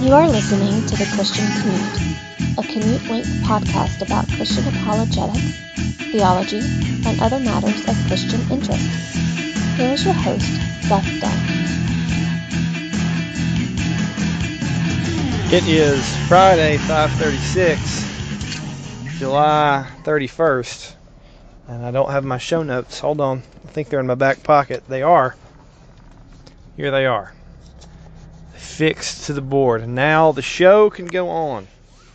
You are listening to The Christian Commute, a commute-length podcast about Christian apologetics, theology, and other matters of Christian interest. Here is your host, Seth Dunn. It is Friday, 5:36, July 31st, and I don't have my show notes. Hold on. I think they're in my back pocket. They are. Here they are. Fixed to the board. And now the show can go on.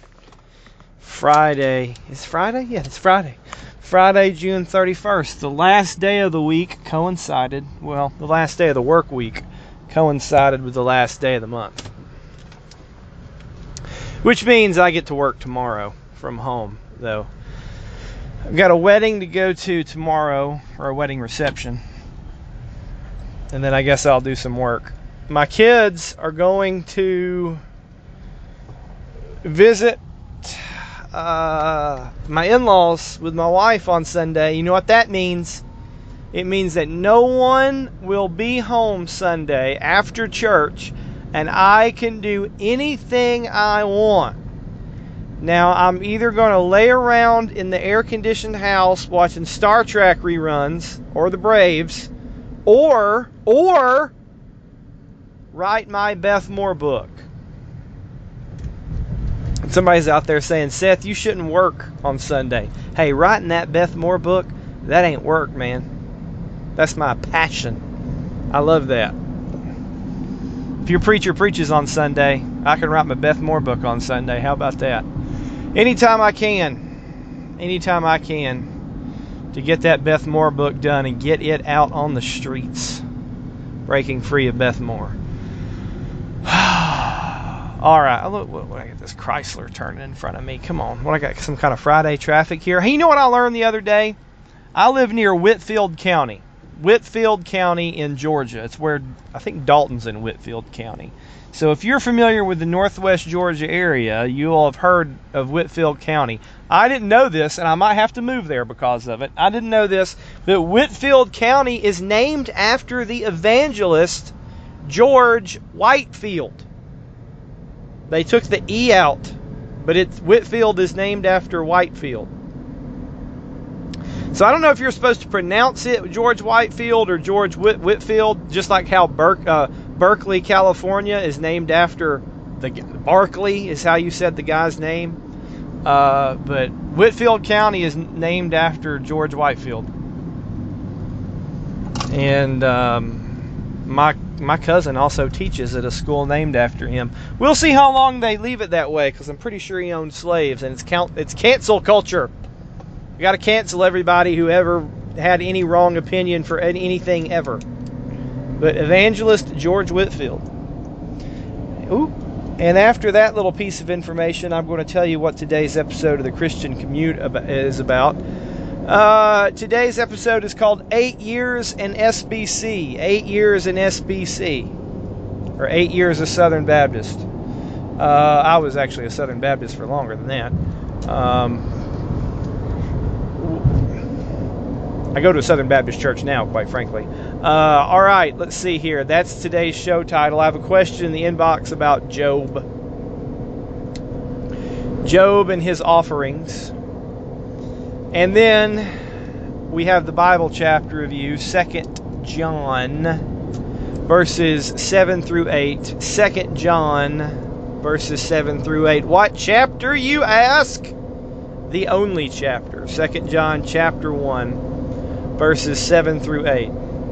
Friday. Is Friday? Yeah, it's Friday. Friday, June 31st. The last day of the week coincided, well, the last day of the work week coincided with the last day of the month. Which means I get to work tomorrow from home, though. I've got a wedding to go to tomorrow, or a wedding reception. And then I guess I'll do some work. My kids are going to visit my in-laws with my wife on Sunday. You know what that means? It means that no one will be home Sunday after church, and I can do anything I want. Now, I'm either going to lay around in the air-conditioned house watching Star Trek reruns, or the Braves, or write my Beth Moore book. And somebody's out there saying, Seth, you shouldn't work on Sunday. Hey, writing that Beth Moore book, that ain't work, man. That's my passion. I love that. If your preacher preaches on Sunday, I can write my Beth Moore book on Sunday. How about that? Anytime I can to get that Beth Moore book done and get it out on the streets. Breaking free of Beth Moore. All right, look, what I got this Chrysler turning in front of me. Come on, what I got? Some kind of Friday traffic here. Hey, you know what I learned the other day? I live near Whitfield County in Georgia. It's where I think Dalton's in Whitfield County. So if you're familiar with the Northwest Georgia area, you'll have heard of Whitfield County. I didn't know this, and I might have to move there because of it. I didn't know this, but Whitfield County is named after the evangelist George Whitefield. They took the E out, but Whitfield is named after Whitefield. So I don't know if you're supposed to pronounce it George Whitefield or George Whitfield, just like how Berkeley, California is named after Barkley is how you said the guy's name. But Whitfield County is named after George Whitefield. And my cousin also teaches at a school named after him. We'll see how long they leave it that way, because I'm pretty sure he owned slaves, and it's cancel culture. You got to cancel everybody who ever had any wrong opinion for anything ever. But evangelist George Whitfield. Ooh. And after that little piece of information, I'm going to tell you what today's episode of the Christian Commute is about. Today's episode is called 8 Years in SBC. 8 Years in SBC. Or 8 Years of Southern Baptist. I was actually a Southern Baptist for longer than that. I go to a Southern Baptist church now, quite frankly. All right, let's see here. That's today's show title. I have a question in the inbox about Job. Job and his offerings. And then we have the Bible chapter review, 2 John, verses 7 through 8. 2 John, verses 7 through 8. What chapter, you ask? The only chapter. 2 John chapter 1, verses 7 through 8.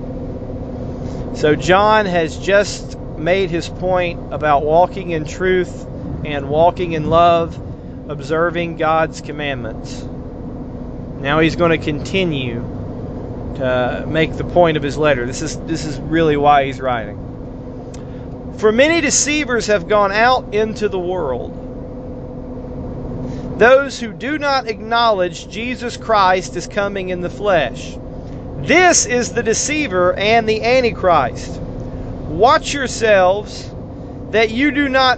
So John has just made his point about walking in truth and walking in love, observing God's commandments. Now he's going to continue to make the point of his letter. This is really why he's writing. For many deceivers have gone out into the world, those who do not acknowledge Jesus Christ as coming in the flesh. This is the deceiver and the Antichrist. Watch yourselves that you do not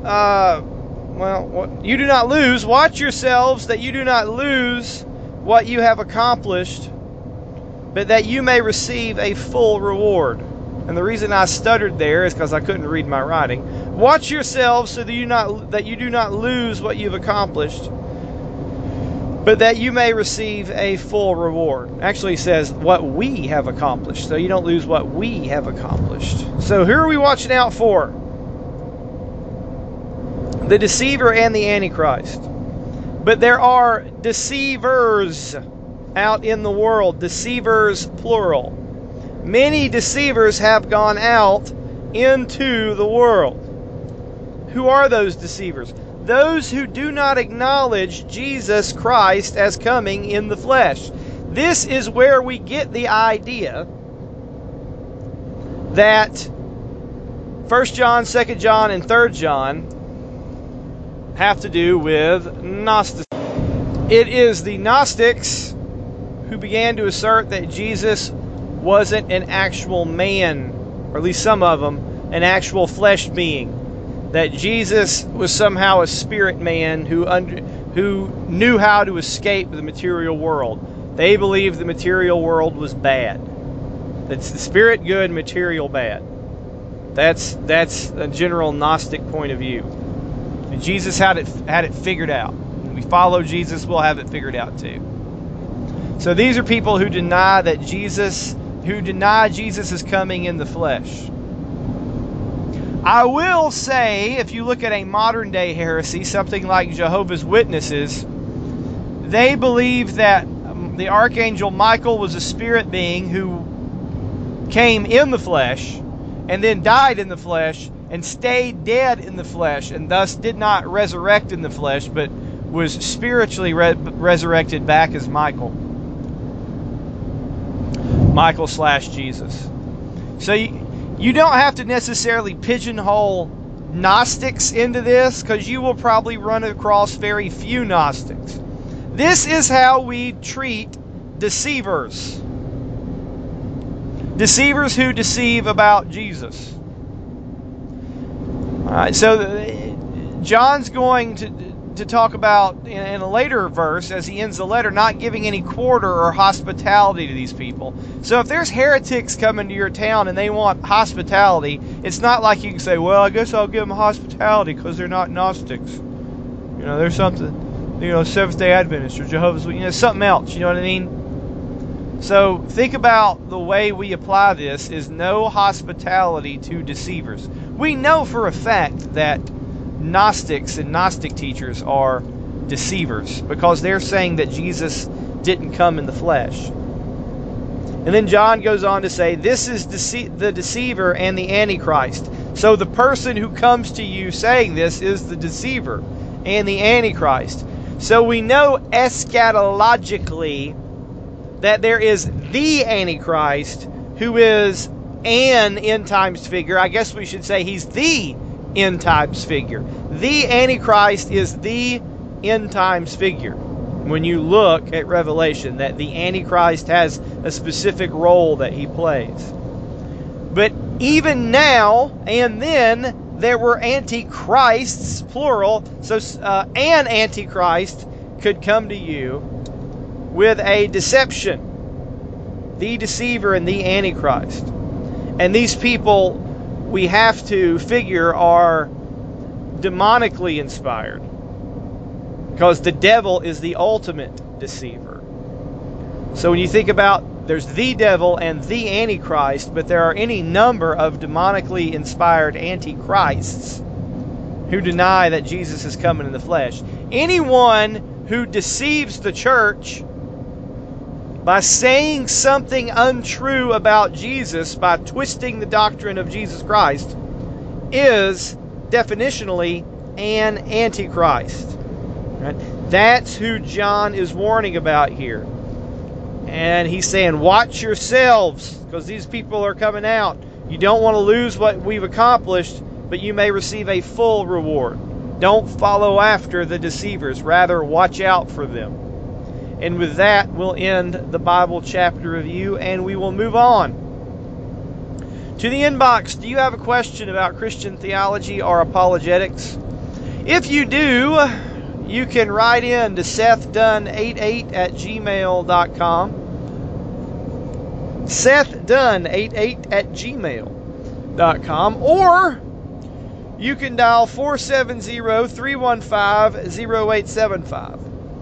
you do not lose. Watch yourselves that you do not lose what you have accomplished, but that you may receive a full reward. And the reason I stuttered there is because I couldn't read my writing. Watch yourselves so that you do not lose what you've accomplished, but that you may receive a full reward. Actually, it says what we have accomplished, so you don't lose what we have accomplished. So who are we watching out for? The deceiver and the Antichrist. But there are deceivers out in the world. Deceivers, plural. Many deceivers have gone out into the world. Who are those deceivers? Those who do not acknowledge Jesus Christ as coming in the flesh. This is where we get the idea that 1 John, 2 John, and 3 John have to do with Gnosticism. It is the Gnostics who began to assert that Jesus wasn't an actual man, or at least some of them, an actual flesh being. That Jesus was somehow a spirit man who knew how to escape the material world. They believed the material world was bad. That's the spirit good, material bad. That's a general Gnostic point of view. And Jesus had it figured out. When we follow Jesus, we'll have it figured out too. So these are people who deny Jesus is coming in the flesh. I will say, if you look at a modern day heresy, something like Jehovah's Witnesses, they believe that the Archangel Michael was a spirit being who came in the flesh and then died in the flesh and stayed dead in the flesh and thus did not resurrect in the flesh but was spiritually resurrected back as Michael / Jesus. So you don't have to necessarily pigeonhole Gnostics into this, because you will probably run across very few Gnostics. This is how we treat deceivers. Deceivers who deceive about Jesus. Alright, so John's going to talk about, in a later verse, as he ends the letter, not giving any quarter or hospitality to these people. So if there's heretics coming to your town and they want hospitality, it's not like you can say, well, I guess I'll give them hospitality because they're not Gnostics. There's something, Seventh-day Adventists or Jehovah's Witnesses, something else, you know what I mean? So think about the way we apply this is no hospitality to deceivers. We know for a fact that Gnostics and Gnostic teachers are deceivers because they're saying that Jesus didn't come in the flesh. And then John goes on to say, this is the deceiver and the Antichrist. So the person who comes to you saying this is the deceiver and the Antichrist. So we know eschatologically that there is the Antichrist who is an end times figure. I guess we should say he's the end times figure. The Antichrist is the end times figure. When you look at Revelation, that the Antichrist has a specific role that he plays. But even now and then, there were antichrists, plural. So an antichrist could come to you with a deception. The deceiver and the Antichrist. And these people, we have to figure, are demonically inspired. Because the devil is the ultimate deceiver. So when you think about, there's the devil and the Antichrist, but there are any number of demonically inspired antichrists who deny that Jesus is coming in the flesh. Anyone who deceives the church by saying something untrue about Jesus, by twisting the doctrine of Jesus Christ, is definitionally an antichrist. Right? That's who John is warning about here. And he's saying, watch yourselves, because these people are coming out. You don't want to lose what we've accomplished, but you may receive a full reward. Don't follow after the deceivers. Rather, watch out for them. And with that, we'll end the Bible chapter review, and we will move on to the inbox. Do you have a question about Christian theology or apologetics? If you do, you can write in to SethDunn88@gmail.com. SethDunn88@gmail.com. Or you can dial 470-315-0875.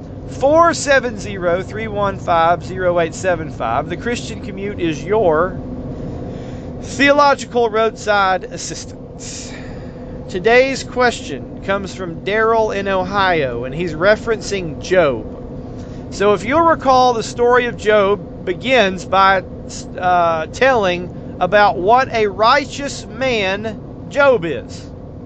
470-315-0875. The Christian Commute is your theological roadside assistance. Today's question comes from Daryl in Ohio, and he's referencing Job. So if you'll recall, the story of Job begins by telling about what a righteous man Job is.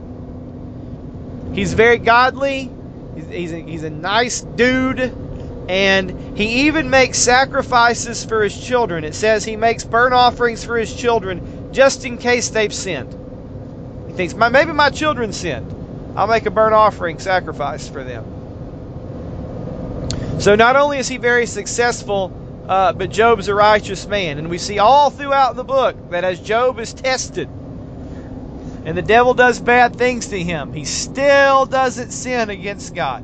He's very godly. He's a nice dude, and he even makes sacrifices for his children. It says he makes burnt offerings for his children just in case they've sinned. He thinks, maybe my children sinned. I'll make a burnt offering sacrifice for them. So not only is he very successful, but Job's a righteous man. And we see all throughout the book that as Job is tested, and the devil does bad things to him, he still doesn't sin against God.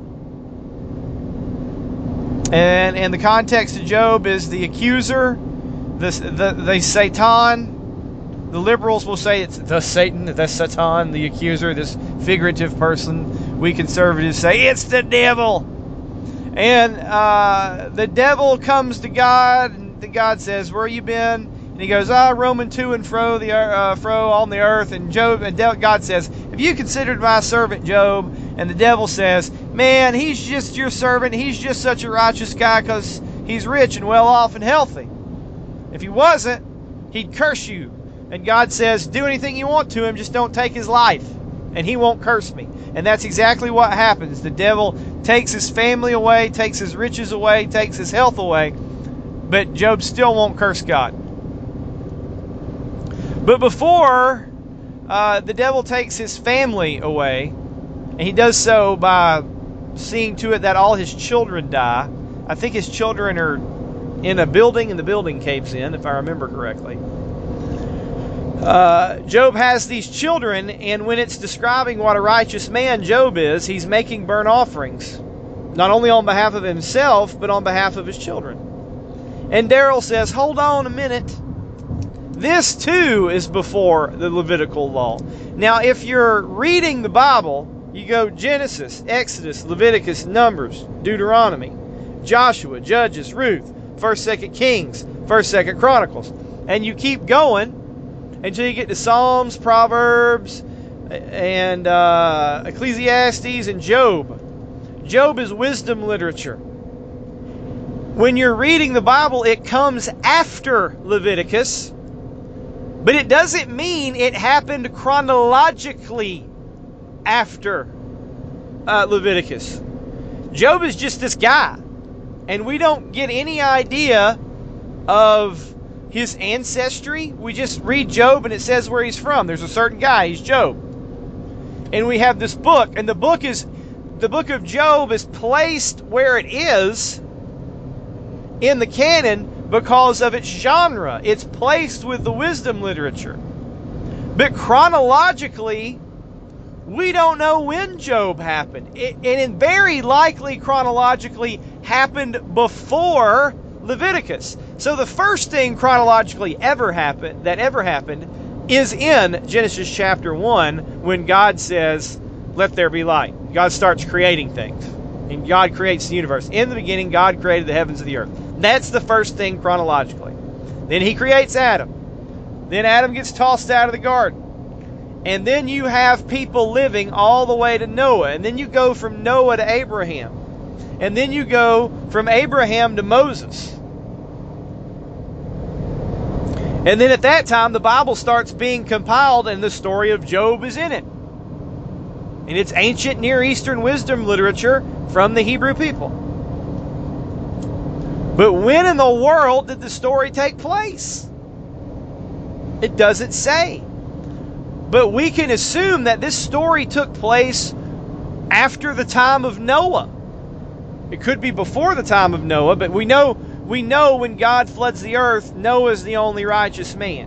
And the context of Job is the accuser, the Satan. The liberals will say it's the Satan, the Satan, the accuser, this figurative person. We conservatives say it's the devil. And the devil comes to God, and God says, "Where you been?" And he goes, roaming to and fro on the earth. And God says, "Have you considered my servant Job?" And the devil says, "Man, he's just your servant. He's just such a righteous guy because he's rich and well off and healthy. If he wasn't, he'd curse you." And God says, "Do anything you want to him, just don't take his life, and he won't curse me." And that's exactly what happens. The devil takes his family away, takes his riches away, takes his health away, but Job still won't curse God. But before the devil takes his family away, and he does so by seeing to it that all his children die. I think his children are in a building, and the building caves in, if I remember correctly. Job has these children, and when it's describing what a righteous man Job is, he's making burnt offerings, not only on behalf of himself, but on behalf of his children. And Daryl says, hold on a minute. This too is before the Levitical law. Now, if you're reading the Bible, you go Genesis, Exodus, Leviticus, Numbers, Deuteronomy, Joshua, Judges, Ruth, 1st, 2nd Kings, 1st, 2nd Chronicles, and you keep going until you get to Psalms, Proverbs, and Ecclesiastes, and Job. Job is wisdom literature. When you're reading the Bible, it comes after Leviticus, but it doesn't mean it happened chronologically after Leviticus. Job is just this guy, and we don't get any idea of his ancestry. We just read Job and it says where he's from. There's a certain guy, he's Job. And we have this book, and the book of Job is placed where it is in the canon because of its genre. It's placed with the wisdom literature. But chronologically, we don't know when Job happened. It very likely chronologically happened before Leviticus. So the first thing chronologically that ever happened is in Genesis chapter 1, when God says, "Let there be light." God starts creating things, and God creates the universe. In the beginning, God created the heavens and the earth. That's the first thing chronologically. Then he creates Adam. Then Adam gets tossed out of the garden. And then you have people living all the way to Noah. And then you go from Noah to Abraham. And then you go from Abraham to Moses. And then at that time, the Bible starts being compiled, and the story of Job is in it. And it's ancient Near Eastern wisdom literature from the Hebrew people. But when in the world did the story take place? It doesn't say. But we can assume that this story took place after the time of Noah. It could be before the time of Noah, but we know when God floods the earth, Noah is the only righteous man.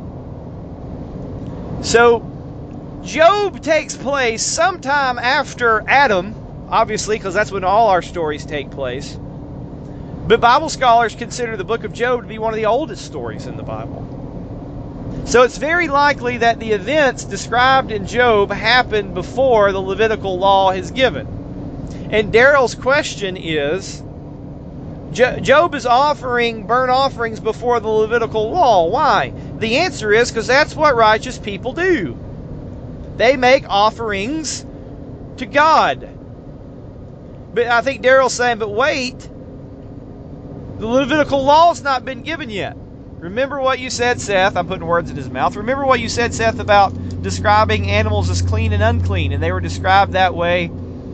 So Job takes place sometime after Adam, obviously, because that's when all our stories take place. But Bible scholars consider the book of Job to be one of the oldest stories in the Bible. So it's very likely that the events described in Job happened before the Levitical law is given. And Daryl's question is, Job is offering burnt offerings before the Levitical law. Why? The answer is because that's what righteous people do. They make offerings to God. But I think Daryl's saying, but wait, the Levitical law's not been given yet. Remember what you said, Seth. I'm putting words in his mouth. Remember what you said, Seth, about describing animals as clean and unclean, and they were described that way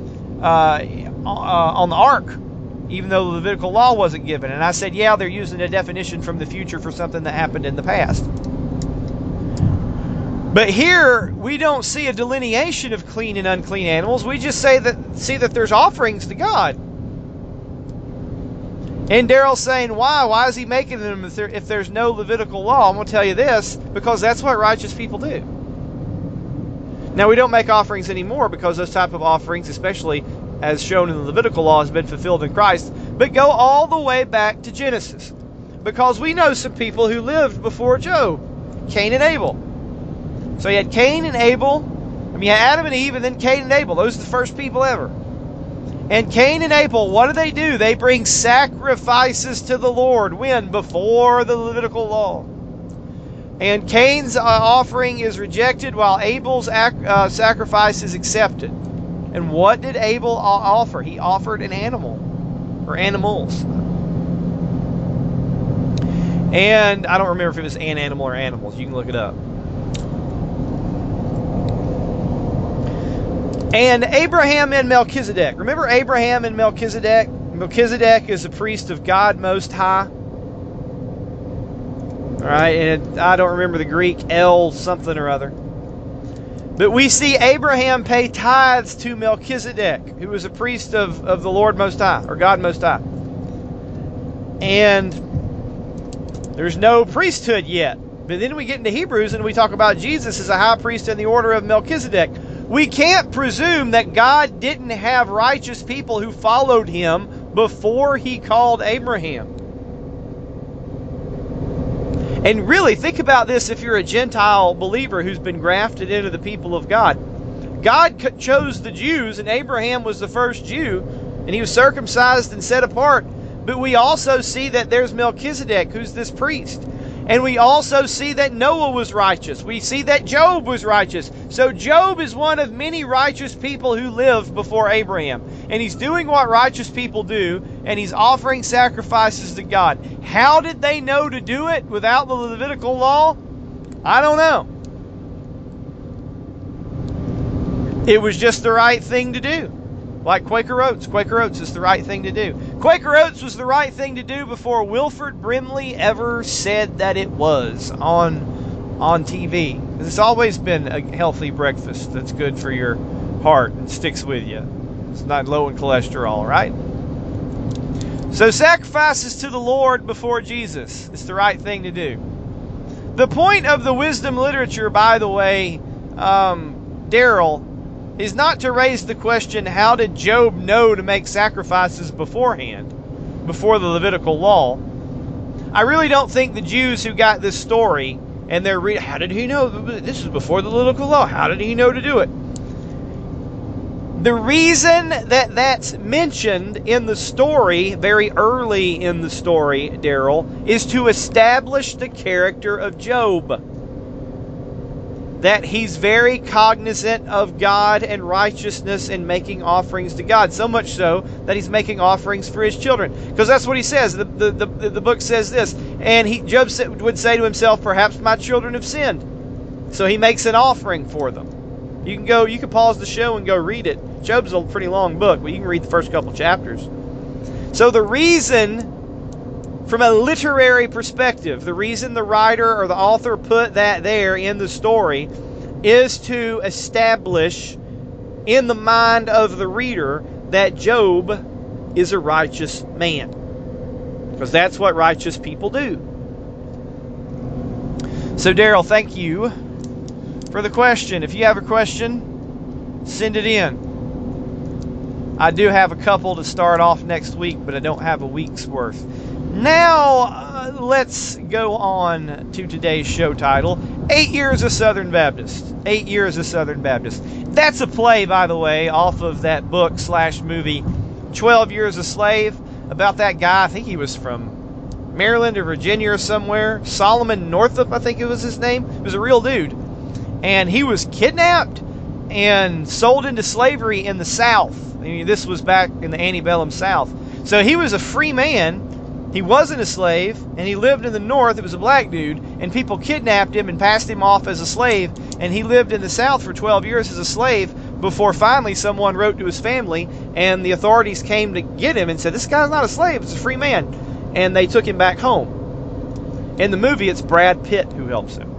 on the ark, even though the Levitical law wasn't given. And I said, yeah, they're using a definition from the future for something that happened in the past. But here, we don't see a delineation of clean and unclean animals. We just see that there's offerings to God. And Daryl's saying, why? Why is he making them if there's no Levitical law? I'm going to tell you this, because that's what righteous people do. Now, we don't make offerings anymore because those type of offerings, especially as shown in the Levitical law, has been fulfilled in Christ. But go all the way back to Genesis, because we know some people who lived before Job, Cain and Abel. So you had Cain and Abel, you had Adam and Eve, and then Cain and Abel. Those are the first people ever. And Cain and Abel, what do? They bring sacrifices to the Lord. When? Before the Levitical law. And Cain's offering is rejected while Abel's sacrifice is accepted. And what did Abel offer? He offered an animal, or animals. And I don't remember if it was an animal or animals. You can look it up. And Abraham and Melchizedek. Remember Abraham and Melchizedek? Melchizedek is a priest of God Most High. Alright, and I don't remember the Greek, El something or other. But we see Abraham pay tithes to Melchizedek, who was a priest of the Lord Most High, or God Most High. And there's no priesthood yet. But then we get into Hebrews and we talk about Jesus as a high priest in the order of Melchizedek. We can't presume that God didn't have righteous people who followed him before he called Abraham. And really, think about this if you're a Gentile believer who's been grafted into the people of God. God chose the Jews, and Abraham was the first Jew, and he was circumcised and set apart. But we also see that there's Melchizedek, who's this priest. And we also see that Noah was righteous. We see that Job was righteous. So Job is one of many righteous people who lived before Abraham. And he's doing what righteous people do, and he's offering sacrifices to God. How did they know to do it without the Levitical law? I don't know. It was just the right thing to do. Like Quaker Oats. Quaker Oats is the right thing to do. Quaker Oats was the right thing to do before Wilford Brimley ever said that it was on TV. It's always been a healthy breakfast that's good for your heart and sticks with you. It's not low in cholesterol, right? So sacrifices to the Lord before Jesus. It's the right thing to do. The point of the wisdom literature, by the way, Daryl, is not to raise the question, how did Job know to make sacrifices beforehand, before the Levitical law? I really don't think the Jews who got this story, and they're reading, how did he know? This is before the Levitical law. How did he know to do it? The reason that that's mentioned in the story, very early in the story, Daryl, is to establish the character of Job. That he's very cognizant of God and righteousness and making offerings to God. So much so that he's making offerings for his children. Because that's what he says. The book says this. And Job would say to himself, perhaps my children have sinned. So he makes an offering for them. You can pause the show and go read it. Job's a pretty long book, but you can read the first couple chapters. So the reason, from a literary perspective, the reason the writer or the author put that there in the story is to establish in the mind of the reader that Job is a righteous man. Because that's what righteous people do. So Daryl, thank you for the question. If you have a question, send it in. I do have a couple to start off next week, but I don't have a week's worth. Now, let's go on to today's show title, 8 Years a Southern Baptist. 8 Years a Southern Baptist. That's a play, by the way, off of that book / movie, 12 Years a Slave, about that guy. I think he was from Maryland or Virginia or somewhere. Solomon Northup, I think it was his name. He was a real dude. And he was kidnapped and sold into slavery in the South. I mean, this was back in the antebellum South. So he was a free man. He wasn't a slave, and he lived in the North. It was a black dude, and people kidnapped him and passed him off as a slave, and he lived in the South for 12 years as a slave before finally someone wrote to his family, and the authorities came to get him and said, this guy's not a slave, it's a free man. And they took him back home. In the movie, it's Brad Pitt who helps him.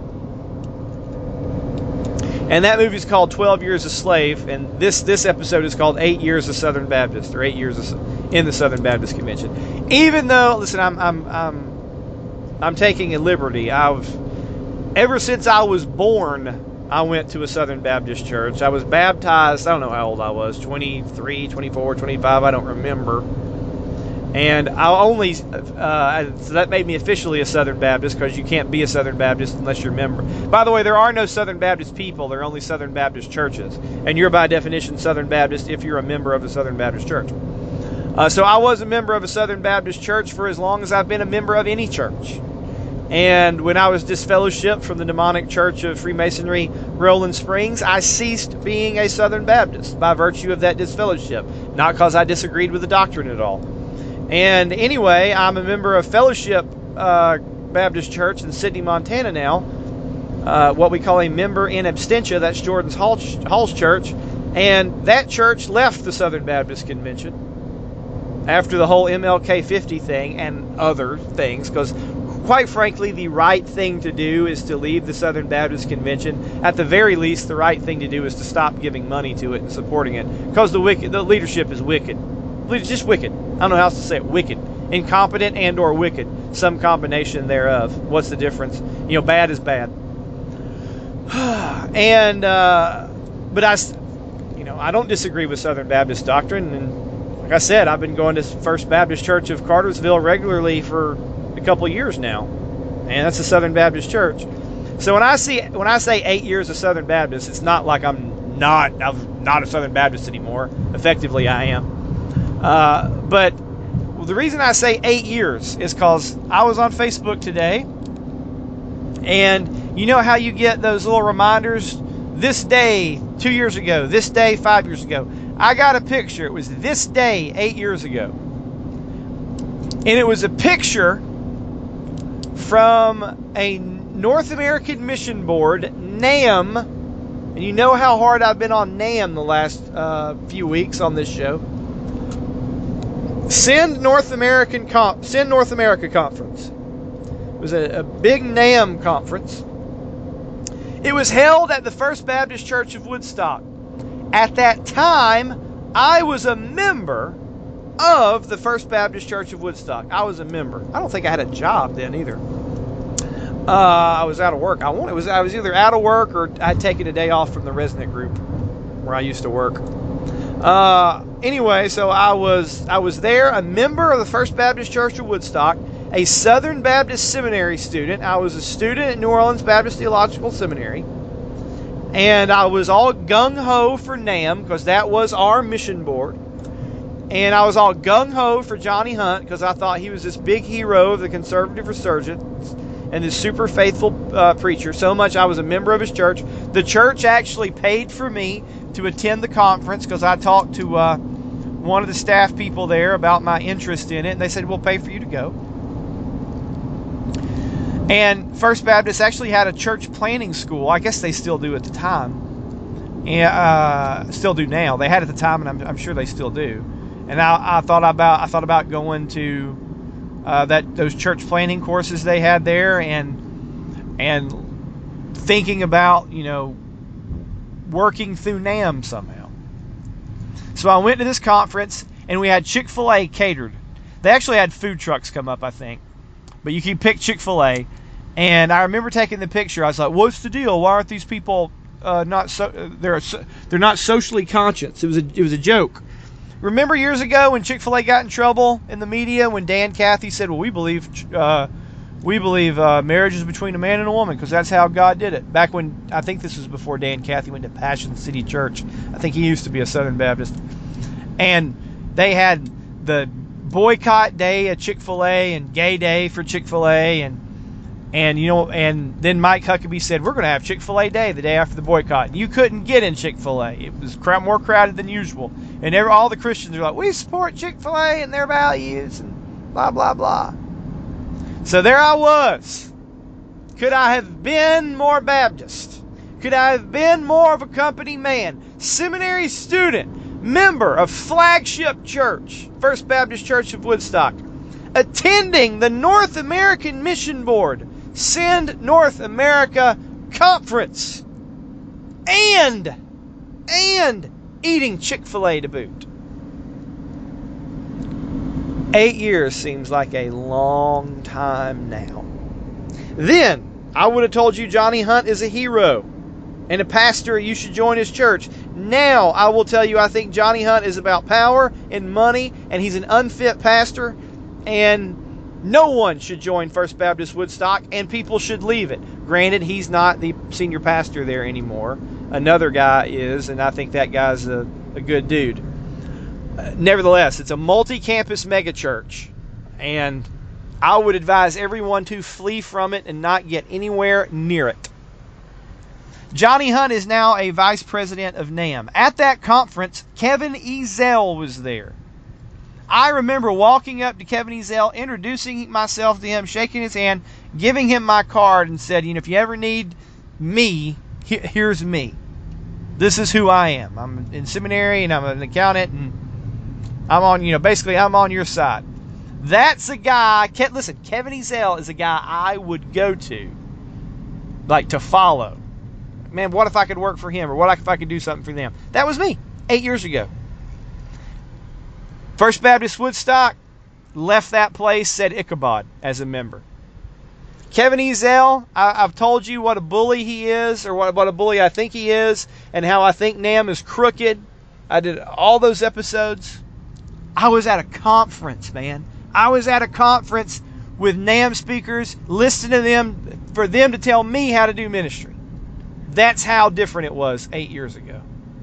And that movie is called 12 Years a Slave, and this episode is called 8 Years a Southern Baptist, or 8 Years in the Southern Baptist Convention. Even though, listen, I'm taking a liberty. Ever since I was born, I went to a Southern Baptist church. I was baptized, I don't know how old I was, 23, 24, 25, I don't remember. And so that made me officially a Southern Baptist, because you can't be a Southern Baptist unless you're a member. By the way, there are no Southern Baptist people. There are only Southern Baptist churches. And you're by definition Southern Baptist if you're a member of a Southern Baptist church. So I was a member of a Southern Baptist church for as long as I've been a member of any church. And when I was disfellowshipped from the demonic church of Freemasonry, Roland Springs, I ceased being a Southern Baptist by virtue of that disfellowship. Not because I disagreed with the doctrine at all. And anyway, I'm a member of Fellowship Baptist Church in Sidney, Montana now. What we call a member in absentia. That's Jordan's Hall's church. And that church left the Southern Baptist Convention after the whole MLK 50 thing and other things, because quite frankly, the right thing to do is to leave the Southern Baptist Convention. At the very least, the right thing to do is to stop giving money to it and supporting it, because the leadership is wicked. It's just wicked. I don't know how else to say it. Wicked. Incompetent and or wicked. Some combination thereof. What's the difference? Bad is bad. And, but I don't disagree with Southern Baptist doctrine. And like I said, I've been going to First Baptist Church of Cartersville regularly for a couple of years now. And that's a Southern Baptist church. So when I say 8 years of Southern Baptist, it's not like I'm not a Southern Baptist anymore. Effectively, I am. But the reason I say 8 years is because I was on Facebook today, and you know how you get those little reminders? This day 2 years ago, this day 5 years ago. I got a picture. It was this day 8 years ago. And it was a picture from a North American Mission Board, NAM. And you know how hard I've been on NAM the last few weeks on this show. Send North America Conference. It was a big NAM conference. It was held at the First Baptist Church of Woodstock. At that time, I was a member of the First Baptist Church of Woodstock. I was a member. I don't think I had a job then either. I was out of work. I was either out of work or I'd taken a day off from the Resnick group where I used to work. Anyway, so I was there, a member of the First Baptist Church of Woodstock, a Southern Baptist Seminary student. I was a student at New Orleans Baptist Theological Seminary, and I was all gung-ho for NAM, because that was our mission board, and I was all gung-ho for Johnny Hunt, because I thought he was this big hero of the conservative resurgence, and this super faithful preacher, so much I was a member of his church. The church actually paid for me to attend the conference, because I talked to one of the staff people there about my interest in it, and they said, we'll pay for you to go. And First Baptist actually had a church planning school. I guess they still do at the time, and still do now. They had at the time, and I'm sure they still do. And I thought about going to those church planning courses they had there, and thinking about working through NAM somehow. So I went to this conference, and we had Chick-fil-A catered. They actually had food trucks come up, I think, but you can pick Chick-fil-A. And I remember taking the picture. I was like, "What's the deal? Why aren't these people they're not socially conscious?" It was a joke. Remember years ago when Chick-fil-A got in trouble in the media when Dan Cathy said, "Well, we believe We believe marriage is between a man and a woman because that's how God did it. Back when, I think this was before Dan Cathy went to Passion City Church. I think he used to be a Southern Baptist. And they had the boycott day at Chick-fil-A and gay day for Chick-fil-A. And you know, and then Mike Huckabee said, we're going to have Chick-fil-A day the day after the boycott. You couldn't get in Chick-fil-A. It was more crowded than usual. And all the Christians are like, we support Chick-fil-A and their values and blah, blah, blah. So there I was. Could I have been more Baptist? Could I have been more of a company man? Seminary student, member of Flagship Church, First Baptist Church of Woodstock, attending the North American Mission Board Send North America Conference, and eating Chick-fil-A to boot. 8 years seems like a long time now. Then, I would have told you Johnny Hunt is a hero and a pastor, you should join his church. Now, I will tell you I think Johnny Hunt is about power and money, and he's an unfit pastor, and no one should join First Baptist Woodstock, and people should leave it. Granted, he's not the senior pastor there anymore. Another guy is, and I think that guy's a good dude. Nevertheless, it's a multi-campus megachurch, and I would advise everyone to flee from it and not get anywhere near it. Johnny Hunt is now a vice president of NAM. At that conference, Kevin Ezell was there. I remember walking up to Kevin Ezell, introducing myself to him, shaking his hand, giving him my card, and said, if you ever need me, here's me. This is who I am. I'm in seminary, and I'm an accountant, and I'm on, basically I'm on your side. That's a guy, listen, Kevin Ezell is a guy I would go to, like to follow. Man, what if I could work for him, or what if I could do something for them? That was me 8 years ago. First Baptist Woodstock, left that place, said Ichabod as a member. Kevin Ezell, I've told you what a bully he is, or what a bully I think he is, and how I think NAM is crooked. I did all those episodes. I was at a conference, man. I was at a conference with NAM speakers, listening to them, for them to tell me how to do ministry. That's how different it was 8 years ago.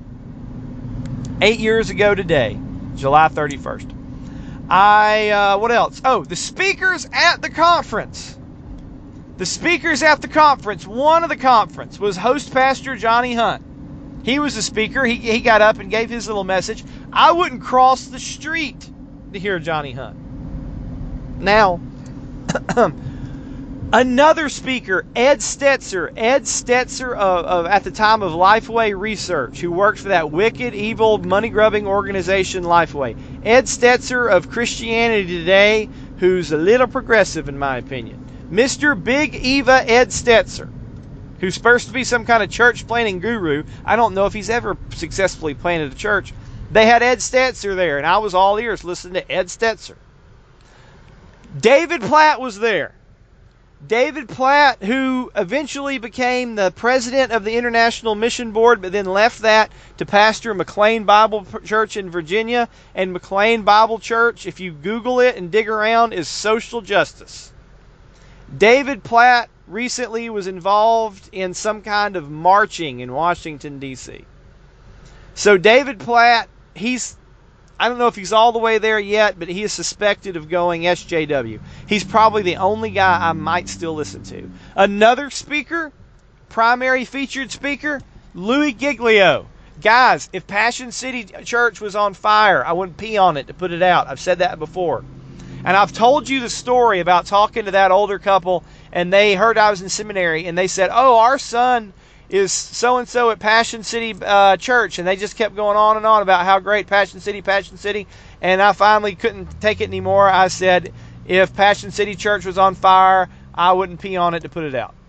8 years ago today, July 31st. What else? Oh, the speakers at the conference. The speakers at the conference, one of the conference was host pastor Johnny Hunt. He was the speaker. He got up and gave his little message. I wouldn't cross the street to hear Johnny Hunt. Now, another speaker, Ed Stetzer. Ed Stetzer of at the time of Lifeway Research, who worked for that wicked, evil, money-grubbing organization Lifeway. Ed Stetzer of Christianity Today, who's a little progressive in my opinion. Mr. Big Eva Ed Stetzer, who's supposed to be some kind of church planting guru. I don't know if he's ever successfully planted a church. They had Ed Stetzer there, and I was all ears listening to Ed Stetzer. David Platt was there. David Platt, who eventually became the president of the International Mission Board, but then left that to pastor McLean Bible Church in Virginia. And McLean Bible Church, if you Google it and dig around, is social justice. David Platt recently was involved in some kind of marching in Washington, D.C. So David Platt, I don't know if he's all the way there yet, but he is suspected of going SJW. He's probably the only guy I might still listen to. Another speaker, primary featured speaker, Louis Giglio. Guys, if Passion City Church was on fire, I wouldn't pee on it to put it out. I've said that before. And I've told you the story about talking to that older couple, and they heard I was in seminary, and they said, oh, our son is so-and-so at Passion City Church, and they just kept going on and on about how great Passion City, and I finally couldn't take it anymore. I said, if Passion City Church was on fire, I wouldn't pee on it to put it out.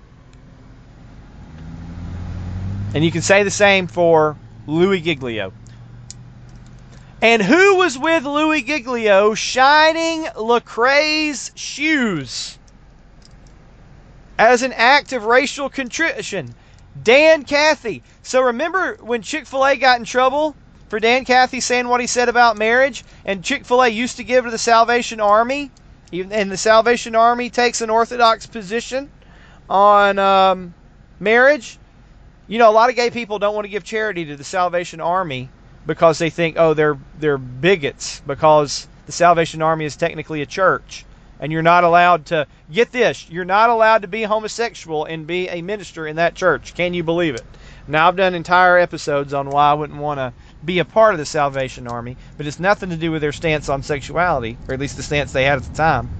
And you can say the same for Louis Giglio. And who was with Louis Giglio shining Lecrae's shoes as an act of racial contrition? Dan Cathy. So remember when Chick-fil-A got in trouble for Dan Cathy saying what he said about marriage, and Chick-fil-A used to give to the Salvation Army, And the Salvation Army takes an orthodox position on marriage. You know, a lot of gay people don't want to give charity to the Salvation Army because they think, oh, they're bigots because the Salvation Army is technically a church. And you're not allowed to, get this, you're not allowed to be homosexual and be a minister in that church. Can you believe it? Now, I've done entire episodes on why I wouldn't want to be a part of the Salvation Army, but it's nothing to do with their stance on sexuality, or at least the stance they had at the time.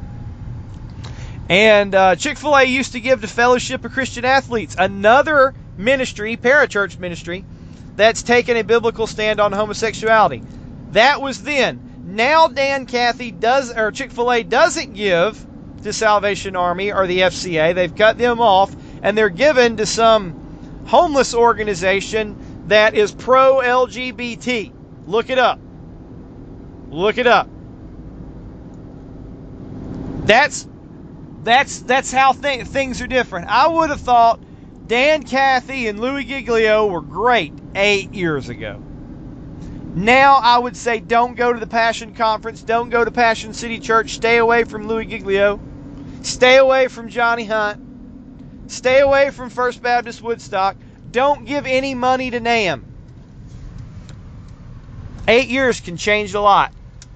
And Chick-fil-A used to give to Fellowship of Christian Athletes, another ministry, parachurch ministry, that's taken a biblical stand on homosexuality. That was then. Now Dan Cathy Chick-fil-A doesn't give to Salvation Army or the FCA. They've cut them off, and they're given to some homeless organization that is pro-LGBT. Look it up. Look it up. That's how things are different. I would have thought Dan Cathy and Louis Giglio were great 8 years ago. Now I would say don't go to the Passion Conference. Don't go to Passion City Church. Stay away from Louis Giglio. Stay away from Johnny Hunt. Stay away from First Baptist Woodstock. Don't give any money to NAM. 8 years can change a lot.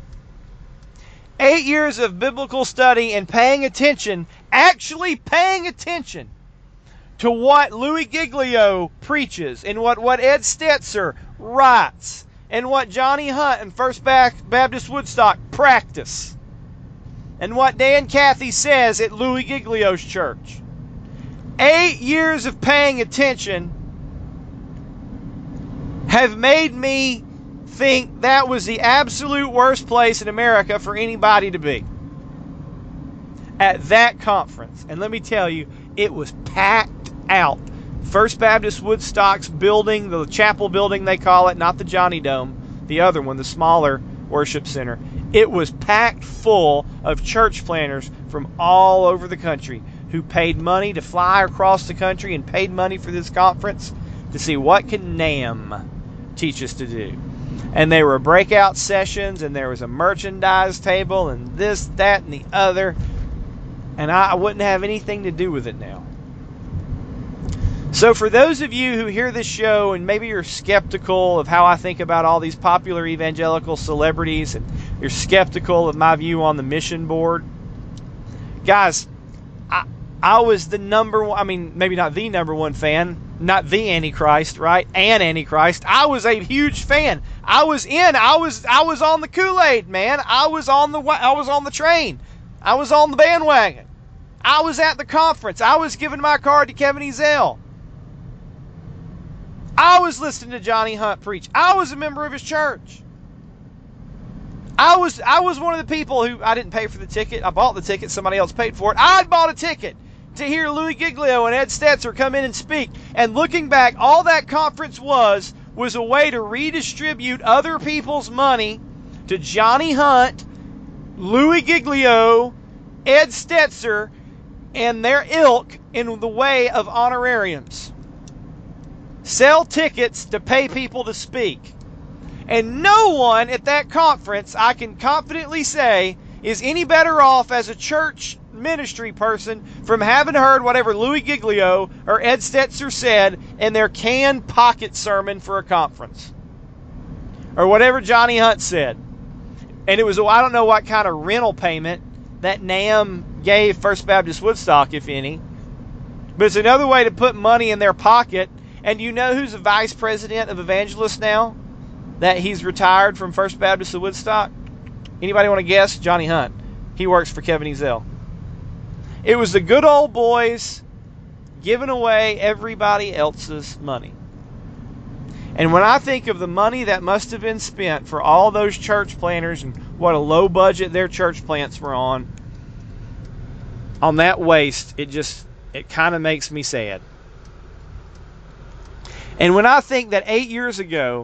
8 years of biblical study and paying attention, actually paying attention to what Louis Giglio preaches and what Ed Stetzer writes and what Johnny Hunt and First Baptist Woodstock practice and what Dan Cathy says at Louis Giglio's church. 8 years of paying attention have made me think that was the absolute worst place in America for anybody to be. At that conference. And let me tell you, it was packed out. First Baptist Woodstock's building, the chapel building they call it, not the Johnny Dome, the other one, the smaller worship center. It was packed full of church planners from all over the country who paid money to fly across the country and paid money for this conference to see what can NAM teach us to do. And there were breakout sessions, and there was a merchandise table, and this, that, and the other. And I wouldn't have anything to do with it now. So for those of you who hear this show and maybe you're skeptical of how I think about all these popular evangelical celebrities, and you're skeptical of my view on the mission board, guys, I was the number one, I mean, maybe not the number one fan, not the Antichrist, right? An Antichrist. I was a huge fan. I was on the Kool-Aid, man. I was on the train. I was on the bandwagon. I was at the conference. I was giving my card to Kevin Ezell. I was listening to Johnny Hunt preach. I was a member of his church. I was one of the people who, I didn't pay for the ticket. I bought the ticket. Somebody else paid for it. I bought a ticket to hear Louis Giglio and Ed Stetzer come in and speak. And looking back, all that conference was a way to redistribute other people's money to Johnny Hunt, Louis Giglio, Ed Stetzer, and their ilk in the way of honorariums. Sell tickets to pay people to speak. And no one at that conference, I can confidently say, is any better off as a church ministry person from having heard whatever Louis Giglio or Ed Stetzer said in their canned pocket sermon for a conference. Or whatever Johnny Hunt said. And it was, I don't know what kind of rental payment that NAM gave First Baptist Woodstock, if any. But it's another way to put money in their pocket. And you know who's the vice president of evangelists now? That he's retired from First Baptist of Woodstock? Anybody want to guess? Johnny Hunt. He works for Kevin Ezell. It was the good old boys giving away everybody else's money. And when I think of the money that must have been spent for all those church planners and what a low budget their church plants were on that waste, it kind of makes me sad. And when I think that 8 years ago,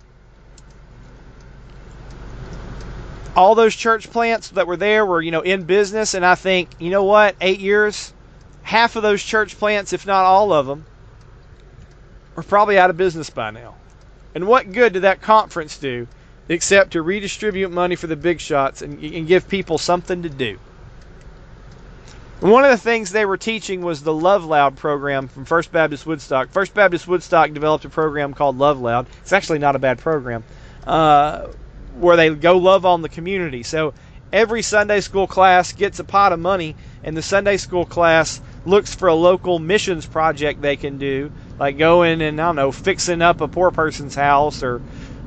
all those church plants that were there were, in business, and I think, you know what, 8 years, half of those church plants, if not all of them, are probably out of business by now. And what good did that conference do except to redistribute money for the big shots and give people something to do. One of the things they were teaching was the Love Loud program from First Baptist Woodstock. First Baptist Woodstock developed a program called Love Loud. It's actually not a bad program, where they go love on the community. So every Sunday school class gets a pot of money, and the Sunday school class looks for a local missions project they can do, like going and, I don't know, fixing up a poor person's house, or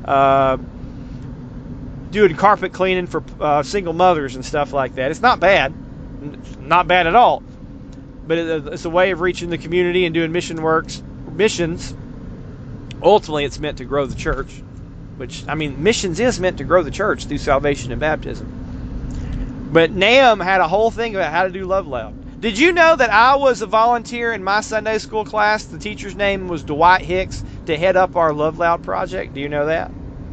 doing carpet cleaning for single mothers and stuff like that. It's not bad. Not bad at all. But it's a way of reaching the community and doing missions. Ultimately, it's meant to grow the church. Which, I mean, missions is meant to grow the church through salvation and baptism. But Nahum had a whole thing about how to do Love Loud. Did you know that I was a volunteer in my Sunday school class? The teacher's name was Dwight Hicks, to head up our Love Loud project. Do you know that?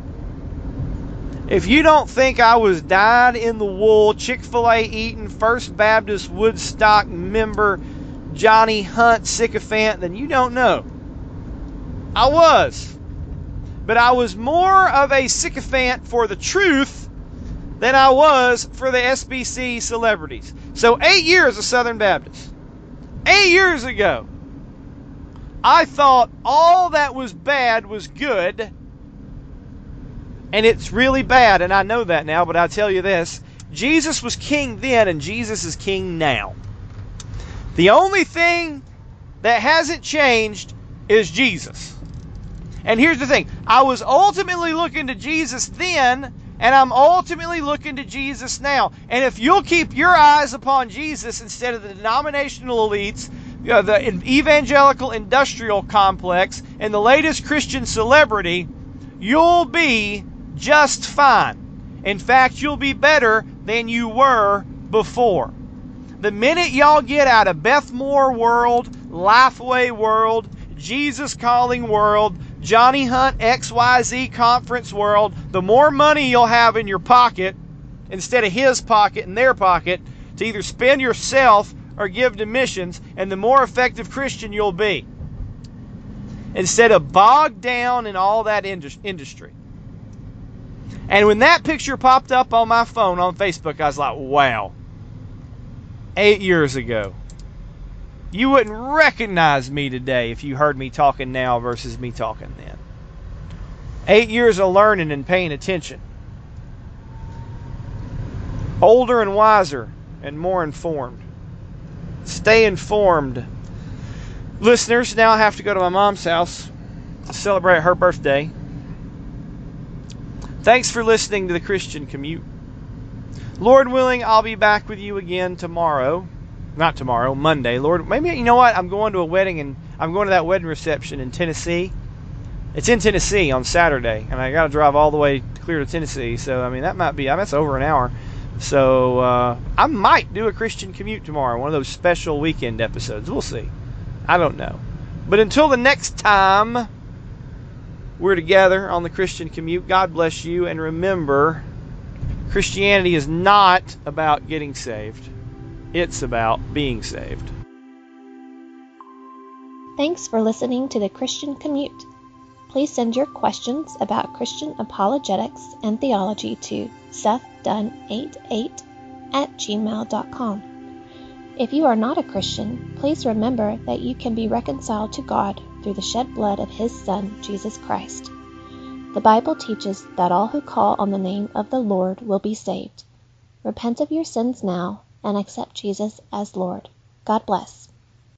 If you don't think I was dyed-in-the-wool, Chick-fil-A eating, First Baptist Woodstock member, Johnny Hunt sycophant, then you don't know. I was. But I was more of a sycophant for the truth than I was for the SBC celebrities. So 8 years of Southern Baptist. 8 years ago, I thought all that was bad was good. And it's really bad, and I know that now, but I'll tell you this. Jesus was king then, and Jesus is king now. The only thing that hasn't changed is Jesus. And here's the thing. I was ultimately looking to Jesus then, and I'm ultimately looking to Jesus now. And if you'll keep your eyes upon Jesus instead of the denominational elites, the evangelical industrial complex, and the latest Christian celebrity, you'll be just fine. In fact, you'll be better than you were before. The minute y'all get out of Beth Moore world, Lifeway world, Jesus Calling world, Johnny Hunt XYZ conference world, the more money you'll have in your pocket instead of his pocket and their pocket to either spend yourself or give to missions, and the more effective Christian you'll be. Instead of bogged down in all that industry. And when that picture popped up on my phone on Facebook, I was like, wow. 8 years ago. You wouldn't recognize me today if you heard me talking now versus me talking then. 8 years of learning and paying attention. Older and wiser and more informed. Stay informed. Listeners, now I have to go to my mom's house to celebrate her birthday. Thanks for listening to the Christian Commute. Lord willing, I'll be back with you again tomorrow. Not tomorrow, Monday. Lord, maybe, you know what? I'm going to a wedding, and I'm going to that wedding reception in Tennessee. It's in Tennessee on Saturday, and I got to drive all the way clear to Tennessee. So, I mean, that's over an hour. So, I might do a Christian Commute tomorrow, one of those special weekend episodes. We'll see. I don't know. But until the next time we're together on the Christian Commute, God bless you, and remember, Christianity is not about getting saved. It's about being saved. Thanks for listening to the Christian Commute. Please send your questions about Christian apologetics and theology to sethdunn88@gmail.com. If you are not a Christian, please remember that you can be reconciled to God through the shed blood of His Son, Jesus Christ. The Bible teaches that all who call on the name of the Lord will be saved. Repent of your sins now and accept Jesus as Lord. God bless.